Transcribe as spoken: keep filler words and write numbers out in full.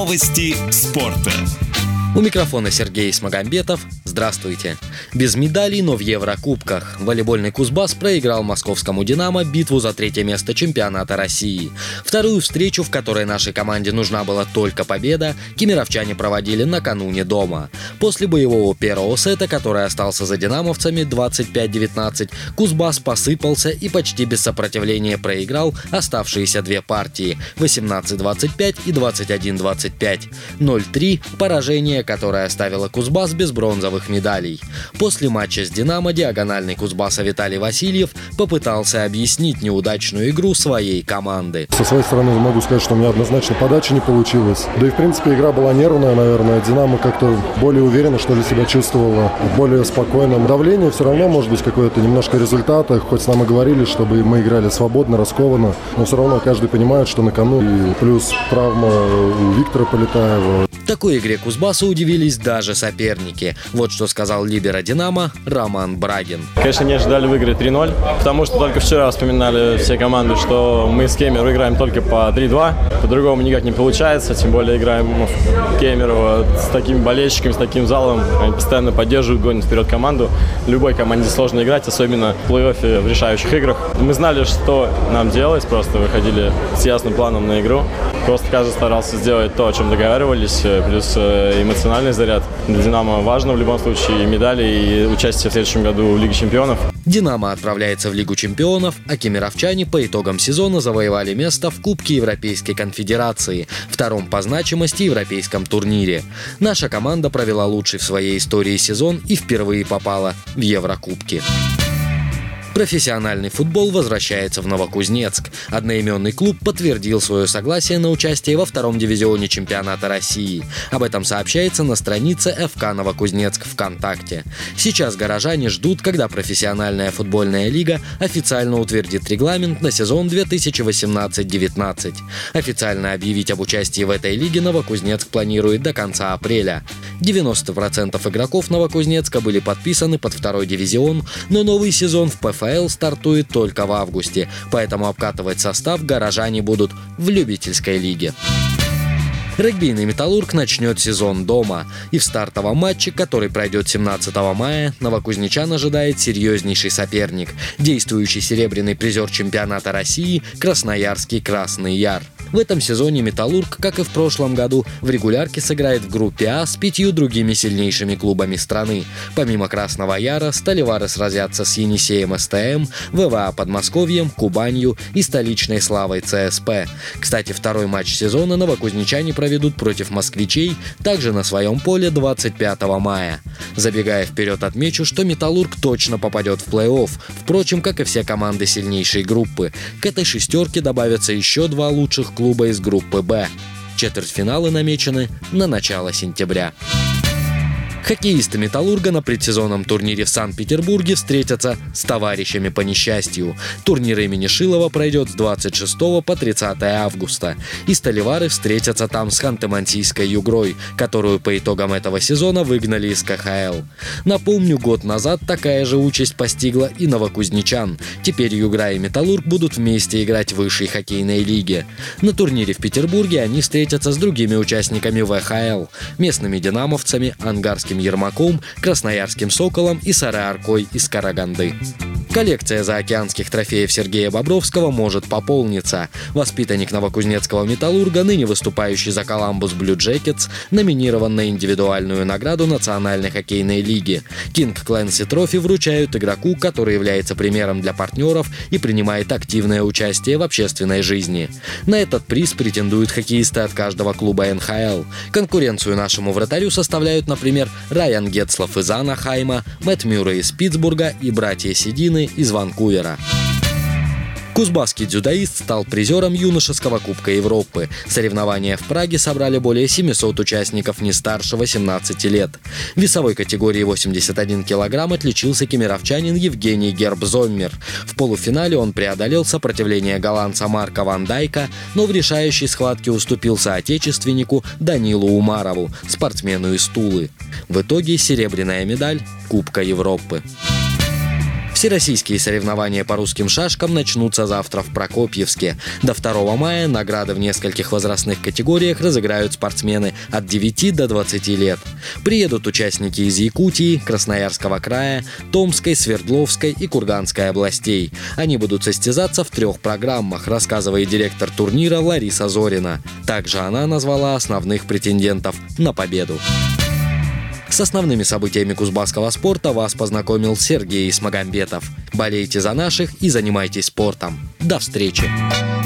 Новости спорта. У микрофона Сергей Смагамбетов. Здравствуйте. Без медалей, но в Еврокубках. Волейбольный Кузбасс проиграл московскому «Динамо» битву за третье место чемпионата России. Вторую встречу, в которой нашей команде нужна была только победа, кемеровчане проводили накануне дома. После боевого первого сета, который остался за динамовцами двадцать пять девятнадцать, Кузбасс посыпался и почти без сопротивления проиграл оставшиеся две партии – восемнадцать двадцать пять и двадцать один двадцать пять. ноль три – поражение, которое оставило Кузбасс без бронзовых медалей. После матча с «Динамо» диагональный Кузбасса Виталий Васильев попытался объяснить неудачную игру своей команды. Со своей стороны могу сказать, что у меня однозначно подача не получилась. Да и в принципе игра была нервная, наверное. «Динамо» как-то более уверенно, что ли, себя чувствовала, более спокойно. Давление все равно может быть какое-то немножко результата. Хоть нам и говорили, чтобы мы играли свободно, раскованно, но все равно каждый понимает, что на кону. И плюс травма у Виктора Полетаева. В такой игре Кузбассу удивились даже соперники. Вот что сказал либеро «Динамо» Роман Брагин. Конечно, не ожидали выиграть три ноль, потому что только вчера вспоминали все команды, что мы с Кемерово играем только по три-два. По-другому никак не получается, тем более играем в Кемерово с такими болельщиками, с таким залом. Они постоянно поддерживают, гонят вперед команду. Любой команде сложно играть, особенно в плей-оффе, в решающих играх. Мы знали, что нам делать, просто выходили с ясным планом на игру. Просто каждый старался сделать то, о чем договаривались, плюс эмоциональный заряд. Для «Динамо» важно в любом случае и медали, и участие в следующем году в Лиге чемпионов. «Динамо» отправляется в Лигу чемпионов, а кемеровчане по итогам сезона завоевали место в Кубке Европейской конфедерации, втором по значимости европейском турнире. Наша команда провела лучший в своей истории сезон и впервые попала в Еврокубки. Профессиональный футбол возвращается в Новокузнецк. Одноименный клуб подтвердил свое согласие на участие во втором дивизионе чемпионата России. Об этом сообщается на странице эф ка Новокузнецк ВКонтакте. Сейчас горожане ждут, когда профессиональная футбольная лига официально утвердит регламент на сезон две тысячи восемнадцать девятнадцать. Официально объявить об участии в этой лиге Новокузнецк планирует до конца апреля. девяносто процентов игроков Новокузнецка были подписаны под второй дивизион, но новый сезон в пэ эф эл стартует только в августе, поэтому обкатывать состав горожане будут в любительской лиге. Регбийный «Металлург» начнет сезон дома. И в стартовом матче, который пройдет семнадцатого мая, новокузнечан ожидает серьезнейший соперник – действующий серебряный призер чемпионата России красноярский «Красный Яр». В этом сезоне «Металлург», как и в прошлом году, в регулярке сыграет в группе А с пятью другими сильнейшими клубами страны. Помимо «Красного Яра», сталевары сразятся с «Енисеем эс тэ эм», вэ вэ а Подмосковьем, Кубанью и столичной «Славой» цэ эс пэ. Кстати, второй матч сезона новокузнечане проведут против москвичей также на своем поле двадцать пятого мая. Забегая вперед, отмечу, что «Металлург» точно попадет в плей-офф, впрочем, как и все команды сильнейшей группы. К этой шестерке добавятся еще два лучших клуба из группы «Б». Четвертьфиналы намечены на начало сентября. Хоккеисты «Металлурга» на предсезонном турнире в Санкт-Петербурге встретятся с товарищами по несчастью. Турнир имени Шилова пройдет с двадцать шестого по тридцатое августа. И сталевары встретятся там с Ханты-Мансийской «Югрой», которую по итогам этого сезона выгнали из ка ха эл. Напомню, год назад такая же участь постигла и новокузнечан. Теперь «Югра» и «Металлург» будут вместе играть в высшей хоккейной лиге. На турнире в Петербурге они встретятся с другими участниками вэ ха эл – местными динамовцами, ангарским Ермаком, красноярским «Соколом» и Сары-Аркой из Караганды. Коллекция заокеанских трофеев Сергея Бобровского может пополниться. Воспитанник новокузнецкого «Металлурга», ныне выступающий за Коламбус Блю Джекетс, номинирован на индивидуальную награду Национальной хоккейной лиги. Кинг Кленси Трофи вручают игроку, который является примером для партнеров и принимает активное участие в общественной жизни. На этот приз претендуют хоккеисты от каждого клуба эн ха эл. Конкуренцию нашему вратарю составляют, например, Райан Гетцлов из Анахайма, Мэтт Мюррей из Питтсбурга и братья Седины из Ванкувера. Кузбасский дзюдоист стал призером юношеского Кубка Европы. Соревнования в Праге собрали более семисот участников не старше восемнадцати лет. В весовой категории восемьдесят один килограмм отличился кемеровчанин Евгений Гербзоммер. В полуфинале он преодолел сопротивление голландца Марка Ван Дайка, но в решающей схватке уступил соотечественнику Данилу Умарову, спортсмену из Тулы. В итоге серебряная медаль Кубка Европы. Всероссийские соревнования по русским шашкам начнутся завтра в Прокопьевске. До второго мая награды в нескольких возрастных категориях разыграют спортсмены от девяти до двадцати лет. Приедут участники из Якутии, Красноярского края, Томской, Свердловской и Курганской областей. Они будут состязаться в трех программах, рассказывает директор турнира Лариса Зорина. Также она назвала основных претендентов на победу. С основными событиями кузбасского спорта вас познакомил Сергей Исмагамбетов. Болейте за наших и занимайтесь спортом. До встречи!